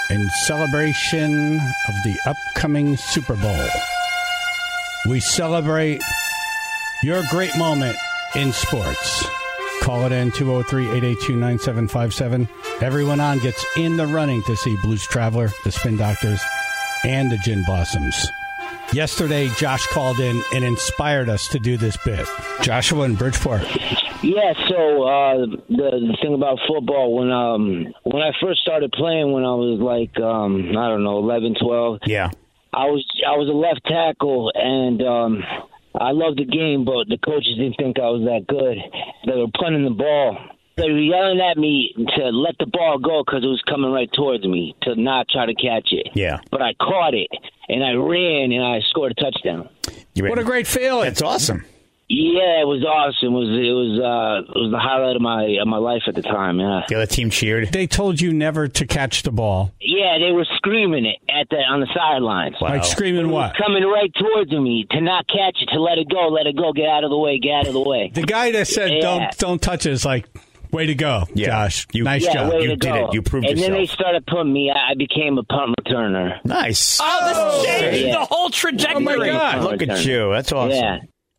in celebration of the upcoming Super Bowl. We celebrate your great moment in sports. Call it in 203-882-9757. Everyone on gets in the running to see Blues Traveler, the Spin Doctors, and the Gin Blossoms. Yesterday, Josh called in and inspired us to do this bit. Joshua in Bridgeport. Yeah, so the thing about football, when I first started playing when I was like, I don't know, 11, 12. Yeah. I was a left tackle, and I loved the game, but the coaches didn't think I was that good. They were punting the ball. They were yelling at me to let the ball go because it was coming right towards me, to not try to catch it. Yeah. But I caught it, and I ran, and I scored a touchdown. What a great feeling. That's awesome. Yeah, it was awesome. It was the highlight of my life at the time. Yeah. The other team cheered. They told you never to catch the ball. Yeah, they were screaming it on the sidelines. Wow. Like screaming what? Coming right towards me, to not catch it, to let it go, get out of the way, get out of the way. The guy that said don't touch it is like, way to go, Josh. Nice job. You did it. You proved yourself. And then they started putting me. I became a punt returner. Nice. Oh, this changed the whole trajectory. Oh, my God. Look at you. That's awesome. Yeah.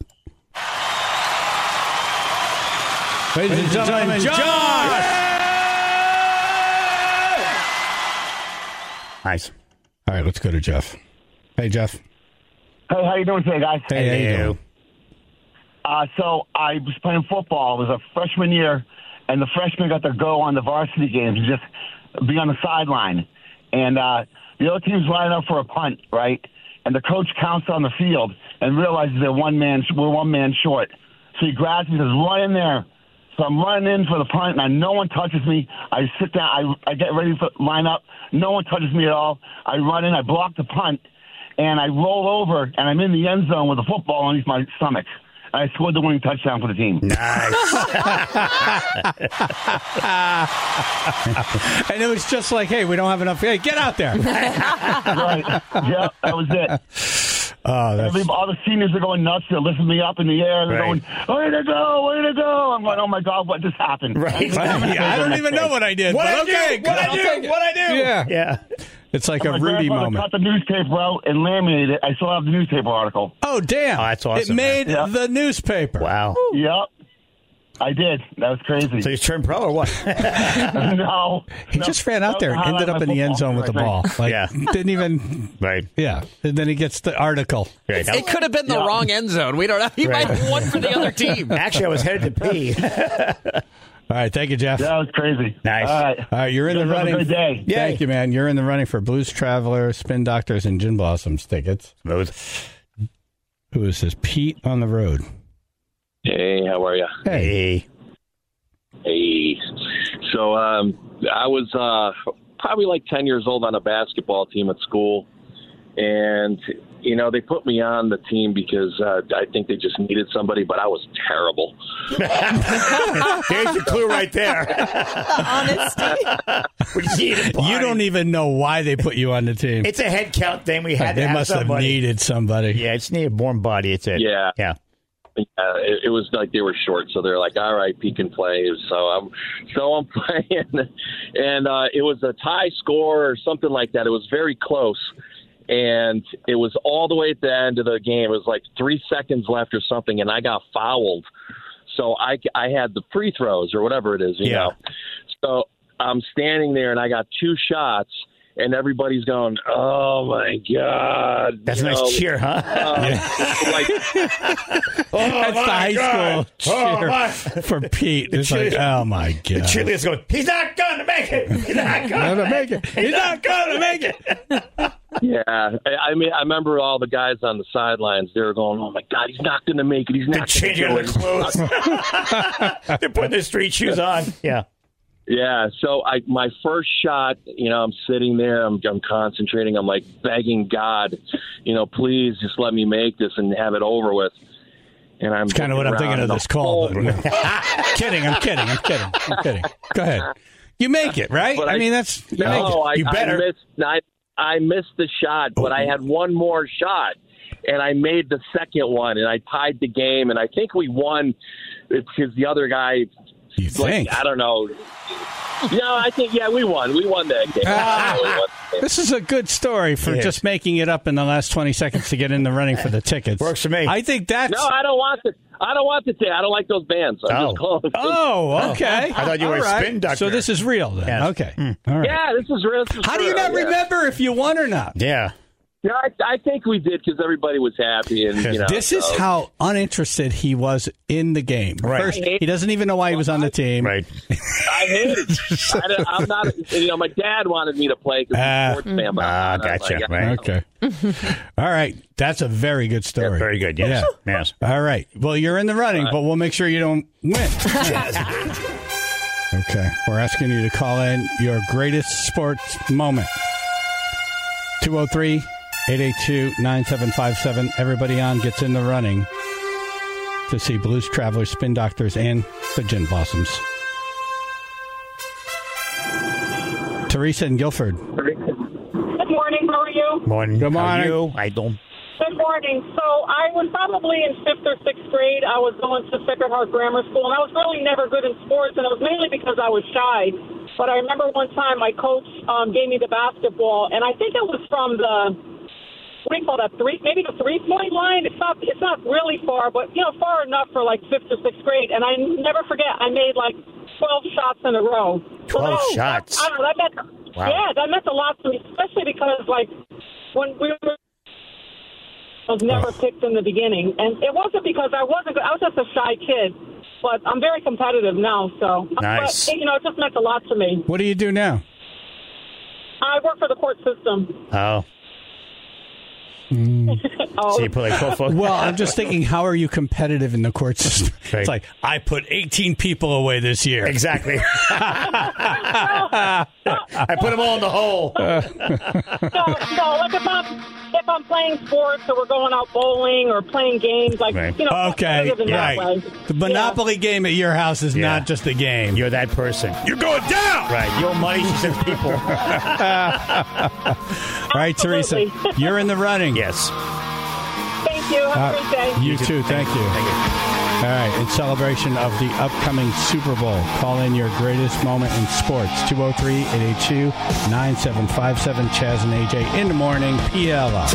Ladies and gentlemen, Josh! Nice. All right, let's go to Jeff. Hey, Jeff. Hey, how you doing today, guys? Hey, how you doing? So I was playing football. It was a freshman year, and the freshmen got to go on the varsity games and just be on the sideline. And the other team's lining up for a punt, right? And the coach counts on the field and realizes we're one man short. So he grabs me and says, run in there. So I'm running in for the punt, and no one touches me. I sit down. I get ready for line up. No one touches me at all. I run in. I block the punt, and I roll over, and I'm in the end zone with a football underneath my stomach. I scored the winning touchdown for the team. Nice. And it was just like, hey, we don't have enough. Hey, get out there. Right. Yeah, that was it. Oh, that's... All the seniors are going nuts. They're lifting me up in the air. They're going, way to go, way to go. I'm going, oh, my God, what just happened? Right. I don't even know what I did. What I do? Yeah. It's like my a Rudy moment. Cut the newspaper out and laminated it. I still have the newspaper article. Oh, damn. Oh, that's awesome. It made the newspaper. Wow. Yep. I did. That was crazy. So you turned pro or what? No. He just ran out there and ended up in the end zone with the ball. Like, didn't even... Right. Yeah. And then he gets the article. Right. It could have been the wrong end zone. We don't know. He might have won for the other team. Actually, I was headed to pee. All right. Thank you, Jeff. That was crazy. Nice. All right. You're in the running. Have a good day. Thank you, man. You're in the running for Blues Traveler, Spin Doctors, and Gin Blossoms tickets. Smooth. Who is this? Pete on the road. Hey, how are you? Hey. Hey. So I was probably like 10 years old on a basketball team at school. And, you know, they put me on the team because I think they just needed somebody, but I was terrible. There's your clue right there. Honesty. You don't even know why they put you on the team. It's a head count thing. We had to They have must somebody. have needed somebody. Yeah, it's needed warm body. It's it. Yeah. Yeah. It was like they were short, so they're like, all right, Pete can play. So I'm playing, and it was a tie score or something like that. It was very close. And it was all the way at the end of the game. It was like 3 seconds left or something, and I got fouled. So I had the free throws or whatever it is, you know. So I'm standing there, and I got 2 shots, and everybody's going, oh, my God. That's a nice cheer, huh? Like, That's the high school cheer for Pete. It's like, oh, my God. The cheerleaders going, he's not going to make it. He's not going to make it. He's not going to make it. yeah. I mean, I remember all the guys on the sidelines. They were going, oh, my God, he's not going to make it. He's not They're changing their clothes. They're putting their street shoes on. Yeah. Yeah, so my first shot, you know, I'm sitting there, I'm concentrating, I'm like begging God, you know, please just let me make this and have it over with. And I'm kind of what I'm thinking of this call. But kidding. I'm kidding. Go ahead. You make it, right? But I mean, that's you make it. You better. I missed the shot, but I had one more shot, and I made the second one, and I tied the game, and I think we won because the other guy. You think? I don't know. Yeah, I think, we won. We won that game. This is a good story for just making it up in the last 20 seconds to get in the running for the tickets. Works for me. I think that's... No, I don't want the ticket. I don't like those bands. I'm just calling. Oh, okay. I thought you were a spin doctor. So this is real then. Yes. Okay. All right. Yeah, this is real. How do you not remember if you won or not? Yeah. Yeah, I think we did because everybody was happy, and This is how uninterested he was in the game. Right. First, he doesn't even know why he was on the team. Right. I hate it. I'm not. My dad wanted me to play because he's a sports fan. Gotcha. Right. Okay. All right. That's a very good story. Yeah, very good. Yes. Yeah. Yes. All right. Well, you're in the running, but we'll make sure you don't win. Okay. We're asking you to call in your greatest sports moment. 203-882-9757. Everybody on gets in the running to see Blues Travelers, Spin Doctors, and the Gin Blossoms. Teresa in Guilford. Good morning. How are you? Morning. Good morning. How are you? I don't. Good morning. So I was probably in 5th or 6th grade. I was going to Sacred Heart Grammar School, and I was really never good in sports, and it was mainly because I was shy. But I remember one time my coach gave me the basketball, and I think it was from the, what do you call that, maybe the three-point line? It's not really far, but, far enough for like 5th or 6th grade. And I never forget, I made like 12 shots in a row. 12 shots? I don't know, that meant a lot to me, especially because, like, when we were... I was never picked in the beginning. And it wasn't because I was just a shy kid. But I'm very competitive now, so. Nice. But, it just meant a lot to me. What do you do now? I work for the court system. Oh. So you put like 12 Well, I'm just thinking, how are you competitive in the court system? Right. It's like, I put 18 people away this year. Exactly. I put them all in the hole. No, like if I'm playing sports or we're going out bowling or playing games, like, Right. Okay, competitive in that way. The Monopoly game at your house is Yeah. not just a game. You're that person. You're going down! Right. Your money, she sends people. All right, Teresa, Absolutely. you're in the running. Yes. Thank you. Have a great day. You too. Thank you. Thank you. All right, in celebration of the upcoming Super Bowl, call in your greatest moment in sports. 203-882-9757. Chaz and AJ in the morning. PLR.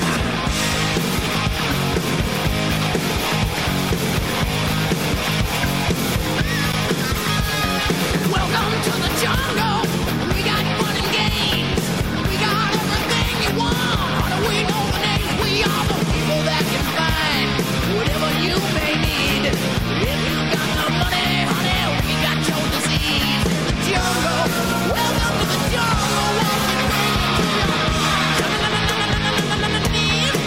Welcome to the jungle. We got fun and games. We got everything you want. How do we know the names? We are the people that can find whatever you may need. If you got the money, honey, we got your disease. The jungle. Welcome to the jungle.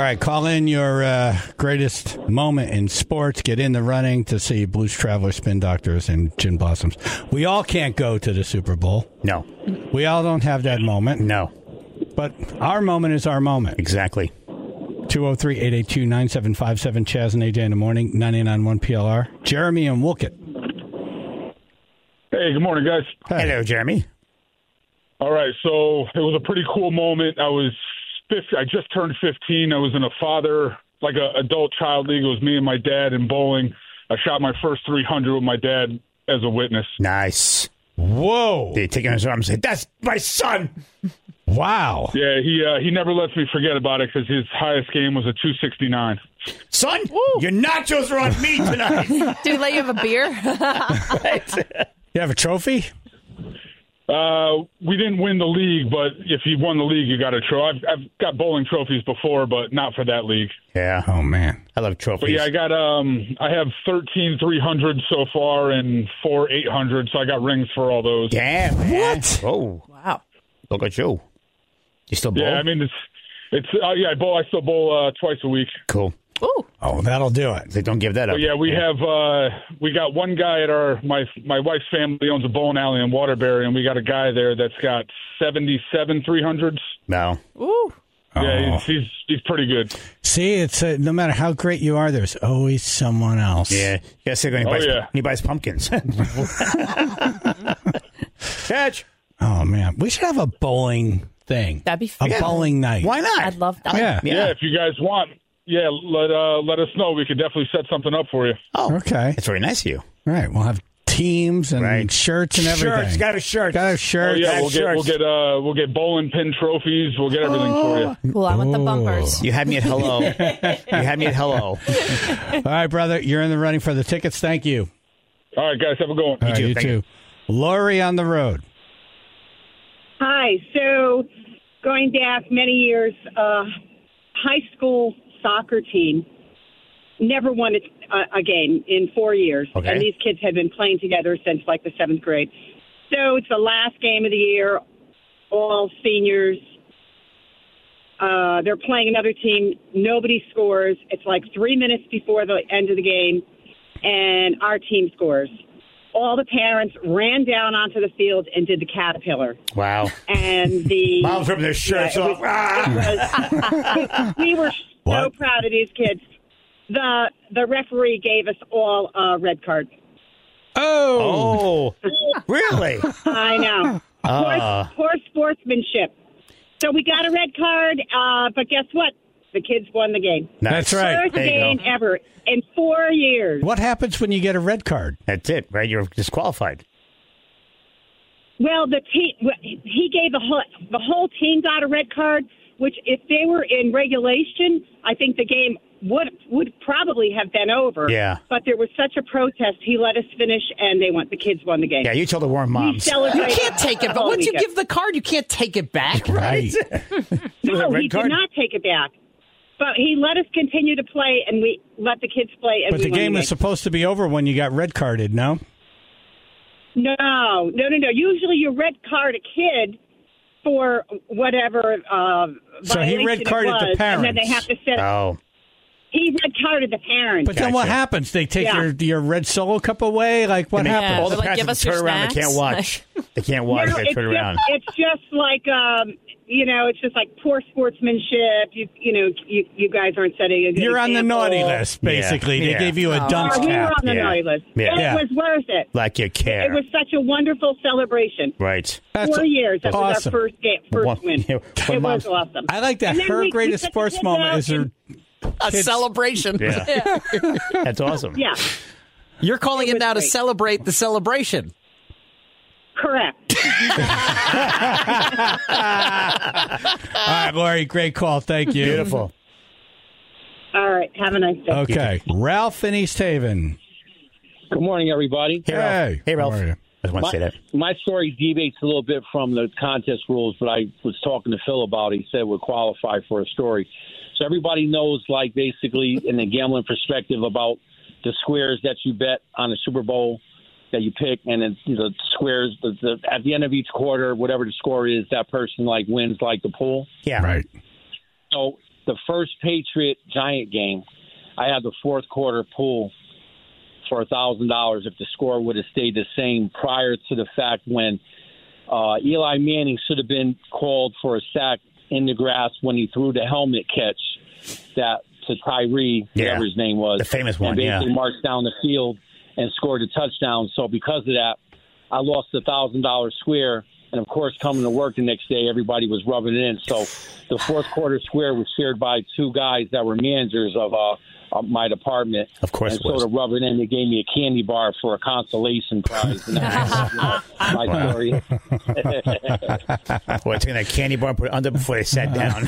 right, call in your greatest moment in sports. Get in the running to see Blues Traveler, Spin Doctors, and Gin Blossoms. We all can't go to the Super Bowl. No. We all don't have that moment. No. But our moment is our moment. Exactly. 203-882-9757, Chaz and AJ in the morning, 99.1 PLR. Jeremy and Woolkett. Hey, good morning, guys. Hello, Jeremy. All right, so it was a pretty cool moment. I just turned 15. I was in a adult-child league. It was me and my dad in bowling. I shot my first 300 with my dad as a witness. Nice. Whoa. They take him in his arms and say, "That's my son." Wow. Yeah, he never lets me forget about it because his highest game was a 269. Son, your nachos are on me tonight. Do they let you have a beer? You have a trophy? We didn't win the league, but if you won the league, you got a trophy. I've got bowling trophies before, but not for that league. Yeah. Oh, man. I love trophies. But yeah, I have 13 300s so far and 4 800s, so I got rings for all those. Damn, man. What? Oh. Wow. Look at you. You still bowl? Yeah, I mean, I still bowl twice a week. Cool. Ooh. Oh, that'll do it. They don't give that up. But yeah, we got one guy at my wife's family owns a bowling alley in Waterbury, and we got a guy there that's got 77 300s. No. Ooh. Yeah, he's pretty good. See, it's no matter how great you are, there's always someone else. Yeah. You got to say when he buys pumpkins. Catch. Oh, man. We should have a bowling thing. That'd be fun. A bowling night. Why not? I'd love that. Yeah. Yeah, if you guys want, let us know. We could definitely set something up for you. Oh, Okay. that's very nice of you. All right. We'll have teams and shirts and everything. Shirts. Got a shirt. Got a Oh shirt. yeah, we'll get bowling pin trophies. We'll get everything for you. Cool. I want the bumpers. You had me at hello. All right, brother. You're in the running for the tickets. Thank you. All right, guys, have a good one. All right, you Thank too. Lori on the road. Hi. So, going back many years, high school soccer team never won a game in 4 years. Okay. And these kids had been playing together since like the 7th grade. So it's the last game of the year, all seniors. They're playing another team. Nobody scores. It's like 3 minutes before the end of the game, and our team scores. All the parents ran down onto the field and did the caterpillar. Wow. And the Moms ripping their shirts off. We were so What? proud of these kids. The referee gave us all a red card. Oh. Really? I know. Poor sportsmanship. So we got a red card, but guess what? The kids won the game. That's right. First There you game go. ever in 4 years. What happens when you get a red card? That's it, right? You're disqualified. Well, the team he gave the whole team got a red card, which if they were in regulation, I think the game would probably have been over. Yeah. But there was such a protest, he let us finish, and the kids won the game. Yeah, you told the Warren We moms. You celebrated can't take it, the but whole once you weekend. give the card, you can't take it back. Right. No, red he card? did not take it back. But he let us continue to play, and we let the kids play. And But we the won game was supposed to be over when you got red carded, no? No. Usually you red card a kid for whatever So he violation red carded it the was, parents. and then they have to set. Oh. He red carded the parents. But then what Gotcha. happens? They take Yeah. your red solo cup away? Like, what Yeah. happens? All the Like, parents give have us to turn your around. They can't snacks. watch. They can't watch. No, They turn around. it's just like it's just like poor sportsmanship. You guys aren't setting a good You're on the example. naughty list, basically. Yeah. They gave you a dunce We were cap. on the Yeah. naughty list. Yeah. And Yeah. it was worth it. Like you care. It was such a wonderful celebration. Right. That's 4 years. That was awesome. our first game, first One- win. yeah, one It was mom's- awesome. I like that. And then Her we greatest took the sports kids moment out is her. and- A celebration. Yeah. That's awesome. Yeah, You're calling it was now to great. celebrate the celebration. correct. All right, Lori, great call. Thank you. Beautiful. All right. Have a nice day. Okay. Ralph in East Haven. Good morning, everybody. Hey, Ralph. Hey. Hey, Ralph. How are you? I just want to say that. My story deviates a little bit from the contest rules, but I was talking to Phil about it. He said would qualify for a story. So everybody knows, like, basically in the gambling perspective about the squares that you bet on the Super Bowl that you pick, and then the squares, at the end of each quarter, whatever the score is, that person, like, wins, like, the pool. Yeah. Right. So the first Patriot-Giant game, I had the fourth quarter pool for $1,000 if the score would have stayed the same prior to the fact when Eli Manning should have been called for a sack in the grass when he threw the helmet catch that to Tyree, whatever his name was. The famous one, and basically marched down the field and scored a touchdown. So because of that, I lost $1,000 square. And, of course, coming to work the next day, everybody was rubbing it in. So the fourth quarter square was shared by two guys that were managers of my department. Of course and it was. sort of rub it in. They gave me a candy bar for a consolation prize. And that's my story. Boy, taking that candy bar and put it under before they sat down.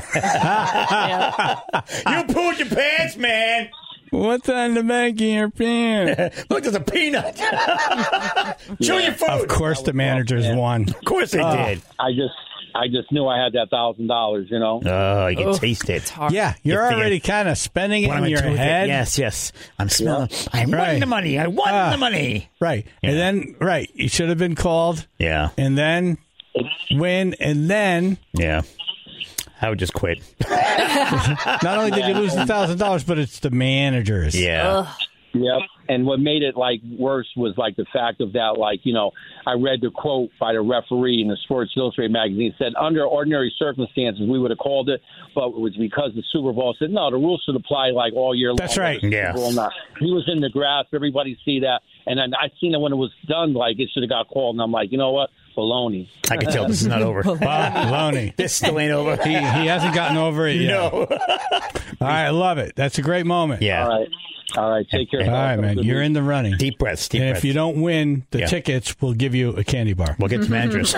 You pulled your pants, man. What's on the back of your pants? Look, there's a peanut. Chew your food. Of course the managers won. Of course they did. I just knew I had that $1,000, you know. Oh, you can taste it. Yeah, you're already kind of spending it in your head. Yes. I'm smelling. I won the money. I won the money. Right. Yeah. And then, you should have been called. Yeah. And then win. And then. Yeah. I would just quit. Not only did you lose $1,000, but it's the managers. Yeah. Yep. And what made it worse was the fact of that, I read the quote by the referee in the Sports Illustrated magazine. It said, under ordinary circumstances, we would have called it, but it was because the Super Bowl said, no, the rules should apply all year long. That's right. Yeah. He was in the grass. Everybody see that. And then I seen it when it was done, it should have got called. And I'm like, you know what? Baloney. I can tell this is not over. Baloney. This still ain't over. He hasn't gotten over it yet. No. All right, I love it. That's a great moment. Yeah. All right. Take care. All right, man. You're in the running. Deep breaths. And if you don't win the tickets, we'll give you a candy bar. We'll get some managers.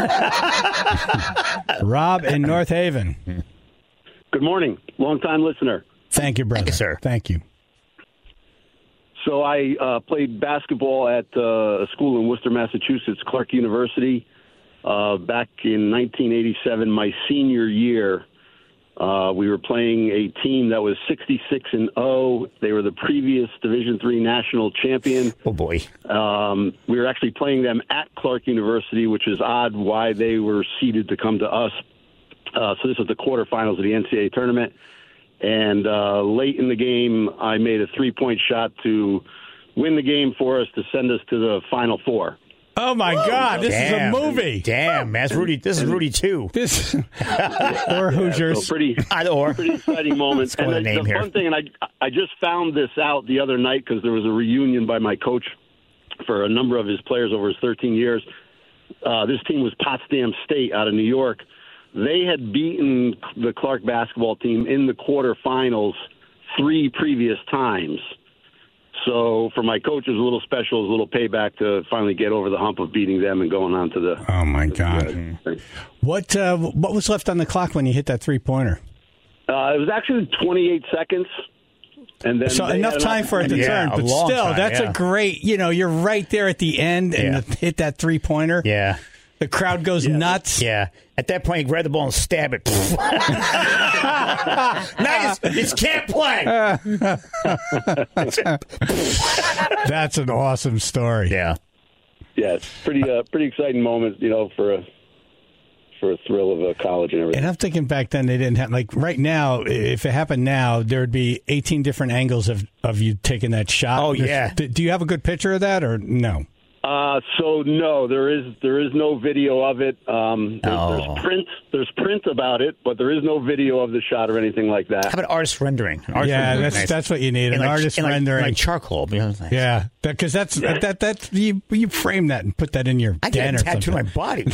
Rob in North Haven. Good morning. Long-time listener. Thank you, brother. Thank you, sir. Thank you. So I played basketball at a school in Worcester, Massachusetts, Clark University. Back in 1987, my senior year, we were playing a team that was 66-0. They were the previous Division III national champion. Oh, boy. We were actually playing them at Clark University, which is odd why they were seeded to come to us. So this was the quarterfinals of the NCAA tournament. And late in the game, I made a three-point shot to win the game for us to send us to the Final Four. Oh, my God. This is a movie. Damn, man. This is Rudy 2. Or Hoosiers. So pretty exciting moment. And the fun thing, and I just found this out the other night because there was a reunion by my coach for a number of his players over his 13 years. This team was Potsdam State out of New York. They had beaten the Clark basketball team in the quarterfinals 3 previous times. So for my coach, it was a little special, it was a little payback to finally get over the hump of beating them and going on to the. Oh my God! What was left on the clock when you hit that 3-pointer? It was actually 28 seconds. And then so enough time for it to turn, but still, that's a great. You're right there at the end and hit that 3-pointer. Yeah. The crowd goes nuts. Yeah. At that point, you grab the ball and stab it. Nice. It's can't play. That's an awesome story. Yeah. Yeah, it's pretty exciting moment, for a thrill of college and everything. And I'm thinking back then they didn't have, right now, if it happened now, there would be 18 different angles of you taking that shot. Oh, yeah. Do you have a good picture of that or no? So no, there is no video of it. There's print about it, but there is no video of the shot or anything like that. How about artist rendering? That's what you need. An artist rendering, like charcoal. Yeah, because that's you frame that and put that in your den or something. I tattoo my body.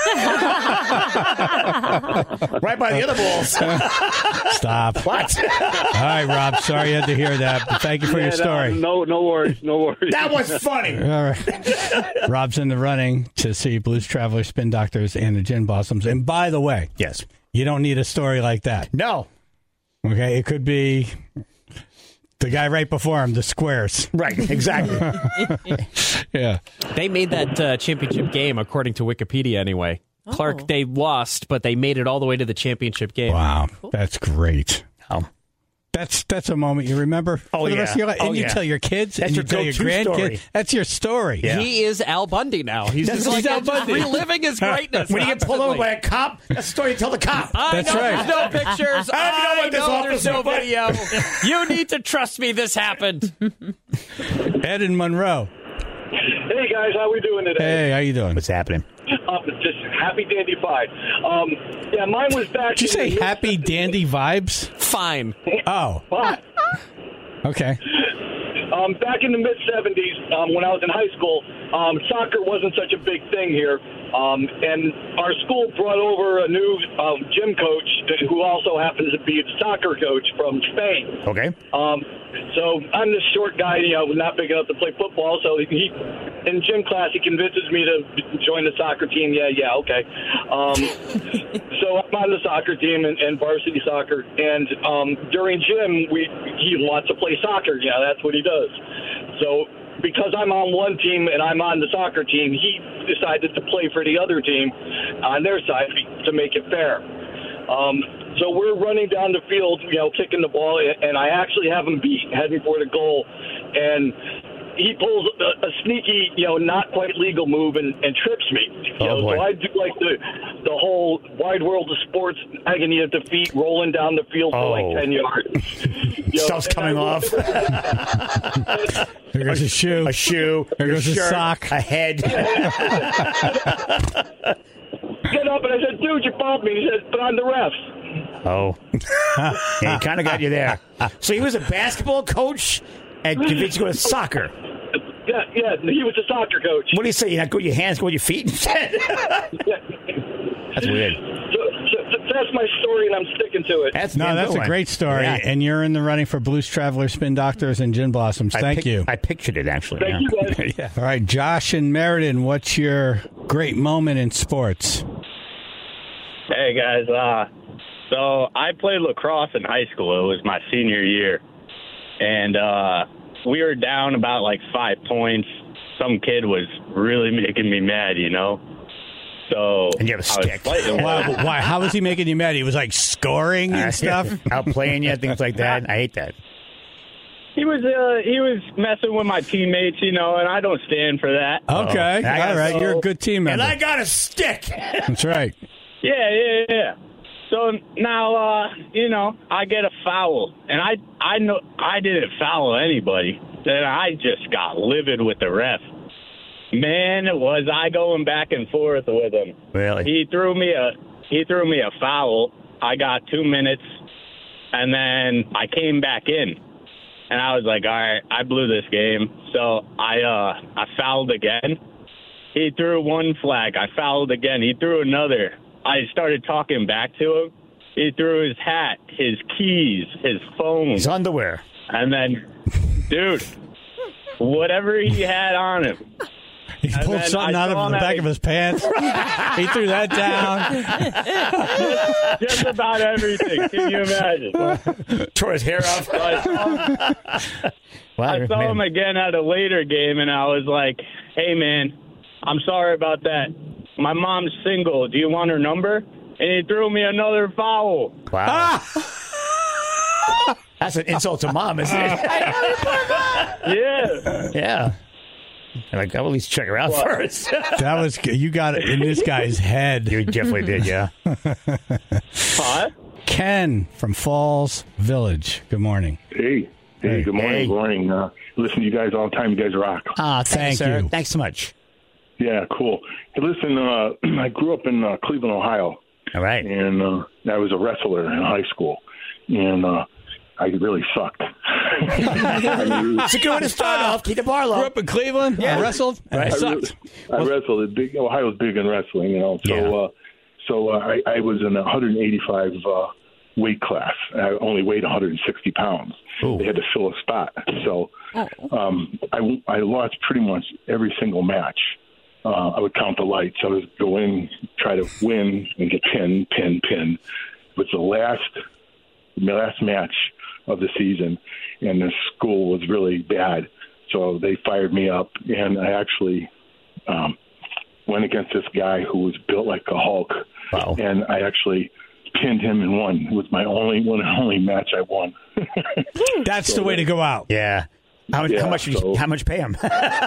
Right by the other balls. Stop. What? All right, Rob. Sorry you had to hear that. But thank you for your story. No worries. That was funny. All right. Rob's in the running to see Blues Travelers, Spin Doctors, and the Gin Blossoms. And by the way, yes, you don't need a story like that. No. Okay, it could be the guy right before him, the Squares. Right, exactly. Yeah. They made that championship game, according to Wikipedia anyway. Clark, they lost, but they made it all the way to the championship game. Wow, cool. That's great. Oh. That's a moment you remember for the rest of your life. And you tell your kids, That's and you your tell your go-to grandkids. story. That's your story. Yeah. He is Al Bundy now. He's just like Al Bundy. reliving his greatness. When you get pulled over by a cop, that's the story you tell the cop. That's right. There's no pictures. I know there's no video. You need to trust me. This happened. Ed in Monroe. Hey guys, how we doing today? Hey, how you doing? What's happening? Just happy dandy five. Yeah, mine was back. Did you say happy dandy vibes? Fine. Oh. Fine. Okay. Back in the mid '70s, when I was in high school, soccer wasn't such a big thing here, and our school brought over a new gym coach who also happens to be the soccer coach from Spain. Okay. So I'm this short guy, not big enough to play football. So he, in gym class, he convinces me to join the soccer team. Yeah, okay. So I'm on the soccer team and varsity soccer. And during gym, he wants to play soccer. That's what he does. So because I'm on one team and I'm on the soccer team, he decided to play for the other team on their side to make it fair. So we're running down the field, kicking the ball, and I actually have him beat, heading for the goal, and he pulls a sneaky, not quite legal move and trips me. So I do like the whole wide world of sports agony of defeat, rolling down the field for like 10 yards. Stuff's coming off. There goes a shoe. A shoe. There goes a shirt, sock. A head. Get up, and I said, dude, you bumped me. He said, but I'm the ref. Oh. Yeah, he kind of got you there. So he was a basketball coach and convinced you to go to soccer. Yeah, he was a soccer coach. What do you say? You not go with your hands, go with your feet instead? That's weird. So that's my story, and I'm sticking to it. That's a great story, and you're in the running for Blues Traveler, Spin Doctors, and Gin Blossoms. Thank you. I pictured it, actually. Thank you, guys. Yeah. All right, Josh and Meriden, what's your great moment in sports? Hey, guys. So I played lacrosse in high school. It was my senior year. And we were down about 5 points. Some kid was really making me mad, So and you have a stick. Why? How was he making you mad? He was scoring and stuff, outplaying you, things like that. I hate that. He was messing with my teammates, and I don't stand for that. Okay, all right, you're a good team member. And I got a stick. That's right. Yeah. So now, I get a foul, and I know I didn't foul anybody. Then I just got livid with the ref. Man, was I going back and forth with him? Really? He threw me a foul. I got 2 minutes, and then I came back in, and I was like, all right, I blew this game. So I fouled again. He threw one flag. I fouled again. He threw another. I started talking back to him. He threw his hat, his keys, his phone. His underwear. And then, dude, whatever he had on him. He pulled something out of the back of his pants. He threw that down. Just about everything. Can you imagine? Tore his hair off. I saw him again at a later game, and I was like, hey, man, I'm sorry about that. My mom's single. Do you want her number? And he threw me another foul. Wow. That's an insult to mom, isn't it? Yeah. Yeah. I'll at least check her out first. That was you got it in this guy's head. You definitely did, yeah. Huh? Ken from Falls Village. Good morning. Hey, good morning. Hey. Good morning. Listen to you guys all the time. You guys rock. Thank you. Sir. Thanks so much. Yeah, cool. Hey, listen, I grew up in Cleveland, Ohio. All right. And I was a wrestler in high school. And I really sucked. It's a good way to start off. Keep the bar low. Grew up in Cleveland. Yeah. I wrestled. And I sucked. I wrestled. Ohio's big in wrestling, So I was in a 185 weight class. I only weighed 160 pounds. Ooh. They had to fill a spot. So I lost pretty much every single match. I would count the lights. I would go in, try to win, and get pin. It was the last match of the season, and the school was really bad. So they fired me up, and I actually went against this guy who was built like a Hulk. Wow. And I actually pinned him and won. It was my one and only match I won. That's the way to go out. Yeah. How much pay him?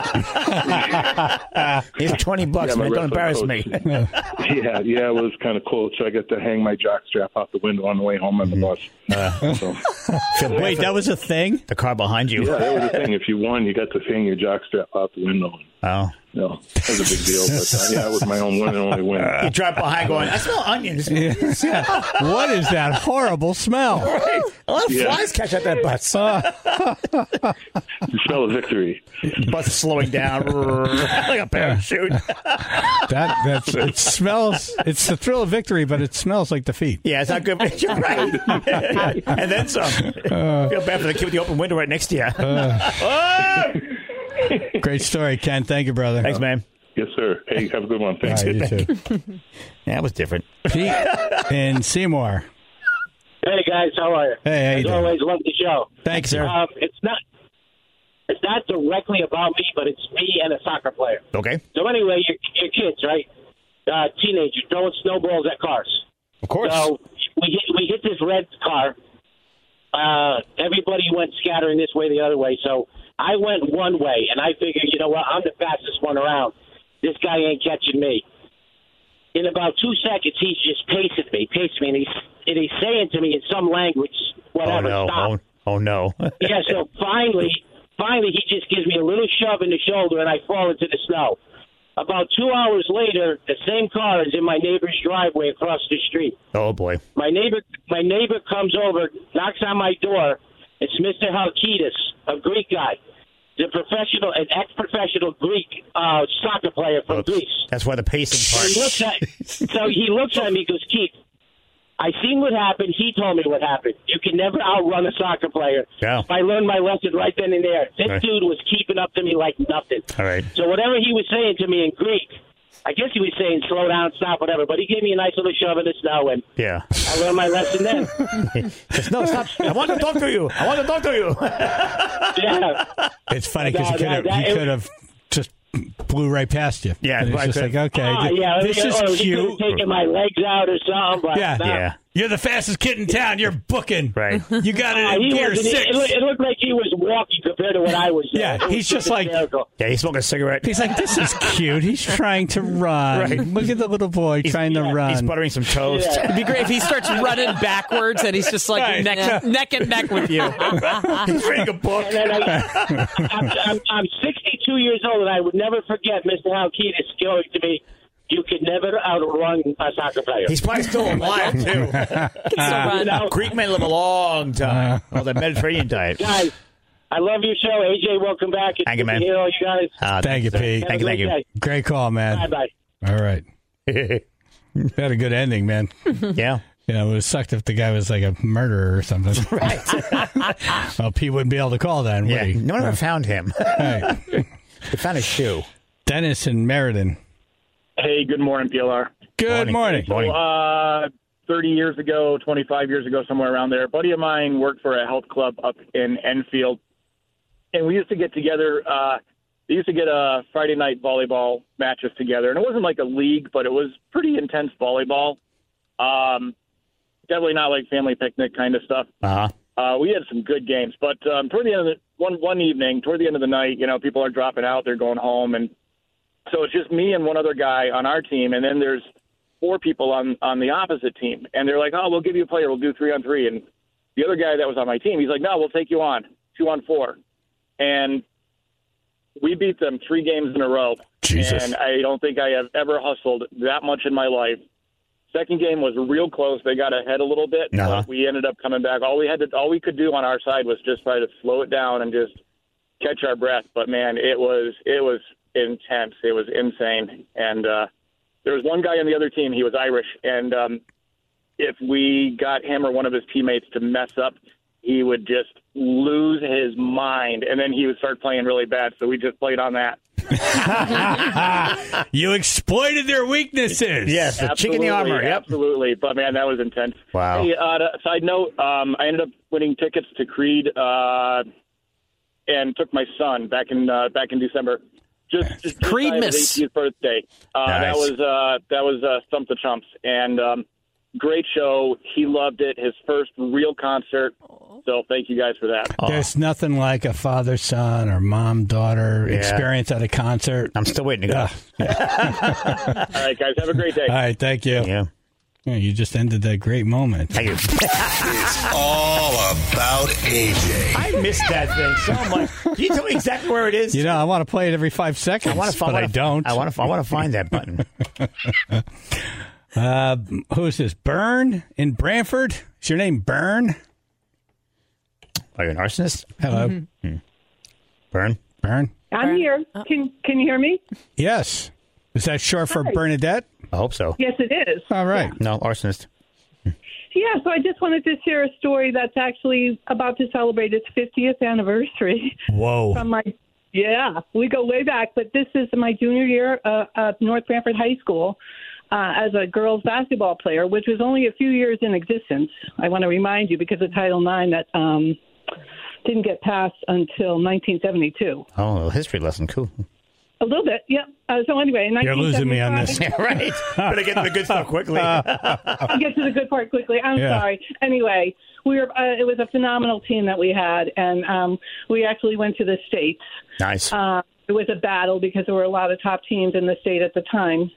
He's $20, man. Don't embarrass me. yeah, it was kind of cool. So I got to hang my jockstrap out the window on the way home on the bus. Wait, that was a thing? The car behind you. Yeah, that was a thing. If you won, you got to hang your jockstrap out the window. Oh. No, that was a big deal. But it was my own one and only win. You drive behind going, I smell onions. What is that horrible smell? Right. A lot of flies catch at that bus. You smell of victory. Bus is slowing down like a parachute. It smells. It's the thrill of victory, but it smells like defeat. Yeah, it's not good. You're right. And then some. I feel bad for the kid with the open window right next to you. Great story, Ken. Thank you, brother. Thanks, man. Yes, sir. Hey, have a good one. Thanks. All right, you too. Yeah, it was different. Pete in Seymour. Hey, guys. How are you? Hey, how you As doing? always, love the show. Thanks, sir. It's not directly about me, but it's me and a soccer player. Okay. So anyway, your kids, right? Teenagers throwing snowballs at cars. Of course. So we hit this red car. Everybody went scattering this way, the other way. So I went one way, and I figured, you know what? I'm the fastest one around. This guy ain't catching me. In about 2 seconds, he's just pacing me, and he's saying to me in some language, whatever, stop. Oh, no. Yeah, so finally, he just gives me a little shove in the shoulder, and I fall into the snow. About 2 hours later, the same car is in my neighbor's driveway across the street. Oh, boy. My neighbor comes over, knocks on my door. It's Mr. Halkidis, a Greek guy, an ex-professional Greek soccer player from Greece. That's why the pacing part. So he looks at me and goes, Keith, I seen what happened. He told me what happened. You can never outrun a soccer player. Yeah. I learned my lesson right then and there. This dude was keeping up to me like nothing. All right. So whatever he was saying to me in Greek, I guess he was saying slow down, stop, whatever. But he gave me a nice little shove in the snow, and I learned my lesson then. No, stop. I want to talk to you. Yeah. It's funny because he could have just blew right past you. Yeah, and it's just like, okay, this is He could cute. have taken my legs out or something. But Yeah. You're the fastest kid in town. You're booking. Right. You got it in gear 6. It looked like he was walking compared to what I was doing. Yeah, he's just like, he's smoking a cigarette. He's like, this is cute. He's trying to run. Right. Look at the little boy trying to run. He's buttering some toast. It'd be great if he starts running backwards and he's just like neck and neck with you. He's reading a book. And then I'm 62 years old, and I would never forget Mr. Halkidis going to me, you could never outrun a soccer player. He's probably still alive, too. Greek men live a long time. Well, the Mediterranean type. Guys, I love your show. AJ, welcome back. Thank you, man. You know, you guys. Thank you, Pete. Thank you. Great call, man. Bye-bye. All right. Had a good ending, man. Yeah. You know, it would sucked if the guy was like a murderer or something. Right. Well, Pete wouldn't be able to call then, would he? No one ever found him. Right. They found his shoe. Dennis in Meriden. Hey, good morning, PLR. Good morning. So, 30 years ago, 25 years ago, somewhere around there, a buddy of mine worked for a health club up in Enfield, and we used to get together. They used to get Friday night volleyball matches together, and it wasn't like a league, but it was pretty intense volleyball. Definitely not like family picnic kind of stuff. We had some good games, but toward the end of one evening, toward the end of the night, you know, people are dropping out, they're going home, and so it's just me and one other guy on our team, and then there's 4 people on the opposite team, and they're like, oh, we'll give you a player, we'll do 3-on-3, and the other guy that was on my team, he's like, no, we'll take you on 2-on-4, and we beat them 3 games in a row. Jesus. And I don't think I have ever hustled that much in my life. Second game was real close. They got ahead a little bit, but we ended up coming back. All we could do on our side was just try to slow it down and just catch our breath. But man, it was intense. It was insane. And there was one guy on the other team. He was Irish, and if we got him or one of his teammates to mess up, he would just lose his mind, and then he would start playing really bad. So we just played on that. You exploited their weaknesses. Yes, the chick in the armor. Yep. Absolutely. But, man, that was intense. Wow. Hey, side note, I ended up winning tickets to Creed and took my son back in December. Just Creedmas. his 80th birthday. Nice. That was Stump the Chumps. And great show. He loved it. His first real concert. So thank you guys for that. There's nothing like a father-son or mom-daughter experience at a concert. I'm still waiting to go. All right, guys. Have a great day. All right, thank you. Yeah. Yeah, you just ended that great moment. Thank you. It's all about AJ. I missed that thing so much. Can you tell me exactly where it is? You know, I want to play it every 5 seconds, I don't. I want to find that button. Who is this? Byrne in Brantford? Is your name Byrne? Are you an arsonist? Hello. Mm-hmm. Byrne? I'm here. Can you hear me? Yes. Is that short for Hi. Bernadette? I hope so. Yes, it is. All right. Yeah. No, arsonist. Yeah, so I just wanted to share a story that's actually about to celebrate its 50th anniversary. Whoa. We go way back, but this is my junior year at North Branford High School as a girls basketball player, which was only a few years in existence. I want to remind you because of Title IX that didn't get passed until 1972. Oh, a history lesson. Cool. A little bit, yeah. So anyway, in You're losing me on this. Yeah, right. Better get to the good stuff quickly. I'll get to the good part quickly. I'm sorry. Anyway, we were. It was a phenomenal team that we had, and we actually went to the States. Nice. It was a battle because there were a lot of top teams in the state at the our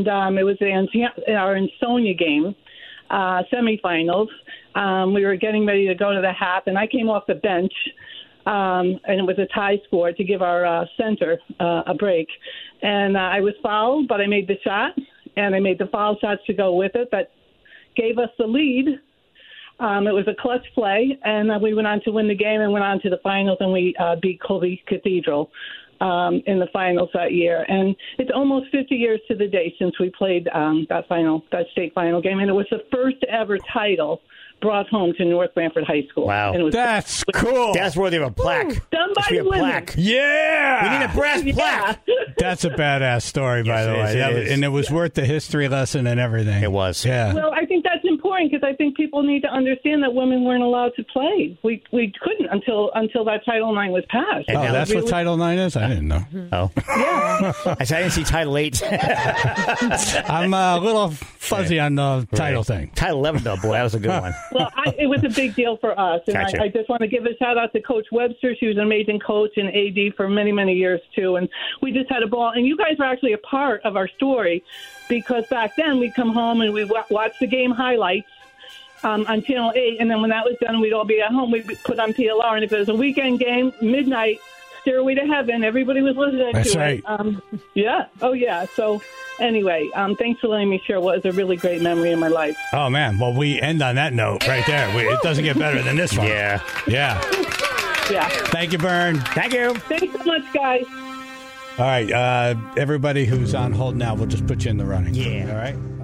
Ansonia game, semifinals. We were getting ready to go to the half, and I came off the bench. And it was a tie score to give our center a break. And I was fouled, but I made the shot, and I made the foul shots to go with it. That gave us the lead. It was a clutch play, and we went on to win the game and went on to the finals, and we beat Colby Cathedral in the finals that year. And it's almost 50 years to the day since we played that state final game, and it was the first ever title brought home to North Branford High School. Wow. And it was That's cool. That's worthy of a plaque. Done by a women. plaque. Yeah. We need a brass plaque. That's a badass story, by the way. And it was worth the history lesson and everything. It was. Yeah. Well, I think that's important because I think people need to understand that women weren't allowed to play. We couldn't until that Title IX was passed. Oh, that's what Title IX is? I didn't know. Oh. Yeah. I didn't see Title 8. I'm a little fuzzy on the title thing. Title 11, though, boy, that was a good one. Well, it was a big deal for us. And Gotcha. I just want to give a shout-out to Coach Webster. She was an amazing coach and AD for many, many years, too. And we just had a ball. And you guys were actually a part of our story because back then we'd come home and we'd watch the game highlights on Channel 8. And then when that was done, we'd all be at home. We'd put on PLR. And if it was a weekend game, midnight, Stairway to Heaven, everybody was listening That's to right. it. Yeah. Oh, yeah. So anyway, thanks for letting me share what was a really great memory in my life. Oh, man. Well, we end on that note right there. It doesn't get better than this one. Yeah. Yeah. Yeah. Thank you, Byrne. Thank you. Thanks so much, guys. All right. Everybody who's on hold now, we'll just put you in the running. Yeah. All right.